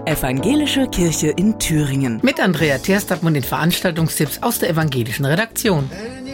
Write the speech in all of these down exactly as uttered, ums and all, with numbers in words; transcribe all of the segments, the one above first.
Evangelische Kirche in Thüringen. Mit Andrea Terstappen und den Veranstaltungstipps aus der evangelischen Redaktion.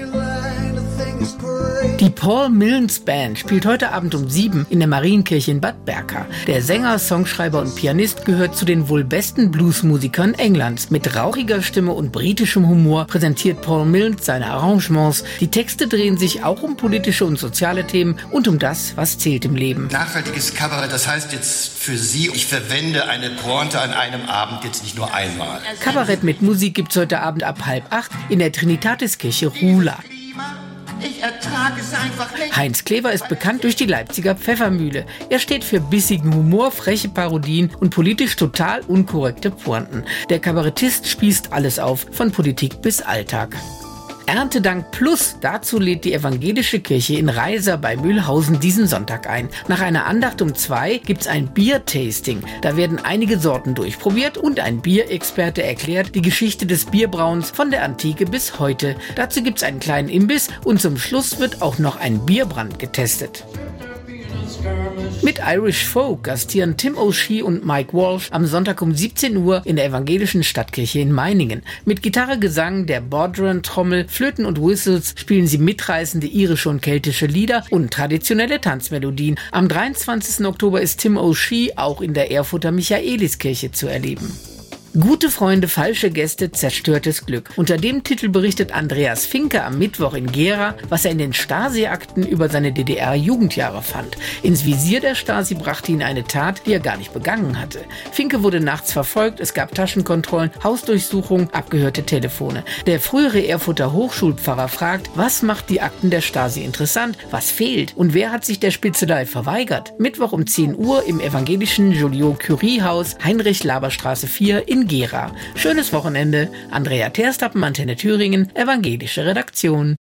Die Paul Milnes Band spielt heute Abend um sieben in der Marienkirche in Bad Berka. Der Sänger, Songschreiber und Pianist gehört zu den wohl besten Bluesmusikern Englands. Mit rauchiger Stimme und britischem Humor präsentiert Paul Milnes seine Arrangements. Die Texte drehen sich auch um politische und soziale Themen und um das, was zählt im Leben. Nachhaltiges Kabarett, das heißt jetzt für Sie, ich verwende eine Pointe an einem Abend jetzt nicht nur einmal. Kabarett mit Musik gibt's heute Abend ab halb acht in der Trinitatiskirche Ruhla. Ich ertrage es einfach nicht. Heinz Klever ist bekannt durch die Leipziger Pfeffermühle. Er steht für bissigen Humor, freche Parodien und politisch total unkorrekte Pointen. Der Kabarettist spießt alles auf, von Politik bis Alltag. Erntedank Plus, dazu lädt die evangelische Kirche in Reiser bei Mühlhausen diesen Sonntag ein. Nach einer Andacht um zwei gibt's ein Bier-Tasting. Da werden einige Sorten durchprobiert und ein Bierexperte erklärt die Geschichte des Bierbrauens von der Antike bis heute. Dazu gibt's einen kleinen Imbiss und zum Schluss wird auch noch ein Bierbrand getestet. Mit Irish Folk gastieren Tim O'Shea und Mike Walsh am Sonntag um siebzehn Uhr in der evangelischen Stadtkirche in Meiningen. Mit Gitarre, Gesang, der Bodhran-Trommel, Flöten und Whistles spielen sie mitreißende irische und keltische Lieder und traditionelle Tanzmelodien. Am dreiundzwanzigsten Oktober ist Tim O'Shea auch in der Erfurter Michaeliskirche zu erleben. Gute Freunde, falsche Gäste, zerstörtes Glück. Unter dem Titel berichtet Andreas Finke am Mittwoch in Gera, was er in den Stasi-Akten über seine D D R-Jugendjahre fand. Ins Visier der Stasi brachte ihn eine Tat, die er gar nicht begangen hatte. Finke wurde nachts verfolgt, es gab Taschenkontrollen, Hausdurchsuchungen, abgehörte Telefone. Der frühere Erfurter Hochschulpfarrer fragt, was macht die Akten der Stasi interessant, was fehlt und wer hat sich der Spitzelei verweigert? Mittwoch um zehn Uhr im evangelischen Joliot-Curie-Haus, Heinrich-Laber-Straße vier in Gera. Schönes Wochenende. Andrea Terstappen, Antenne Thüringen, evangelische Redaktion.